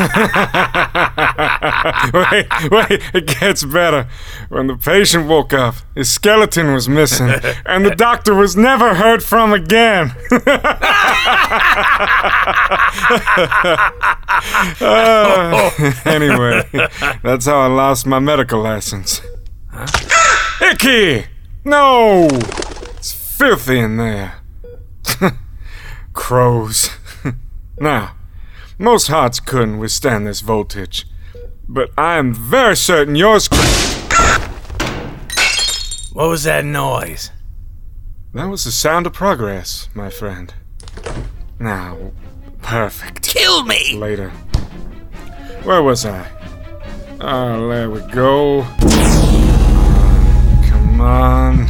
Wait, it gets better. When the patient woke up, his skeleton was missing, and the doctor was never heard from again. Anyway, that's how I lost my medical license. Huh? Icky! No! It's filthy in there. Crows. Now, most hearts couldn't withstand this voltage, but I am very certain yours could. What was that noise? That was the sound of progress, my friend. Now, perfect. Kill me! Later. Where was I? Oh, there we go. Come on.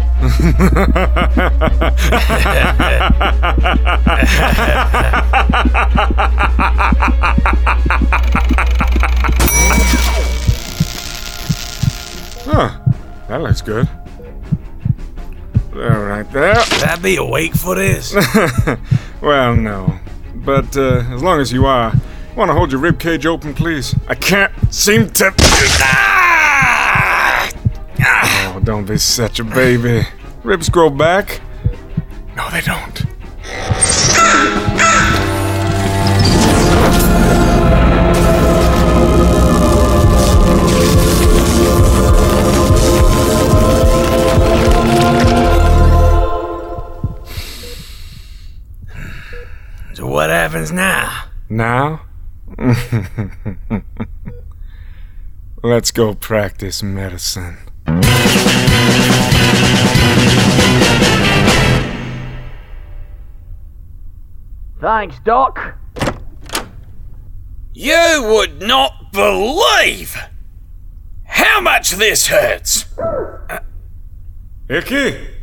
Huh, that looks good. There, right there. That be awake for this? Well, no. But as long as you are, want to hold your rib cage open, please? I can't seem to. Oh, don't be such a baby. Ribs grow back? No, they don't. So what happens now? Now? Let's go practice medicine. Thanks, Doc. You would not believe how much this hurts. Icky?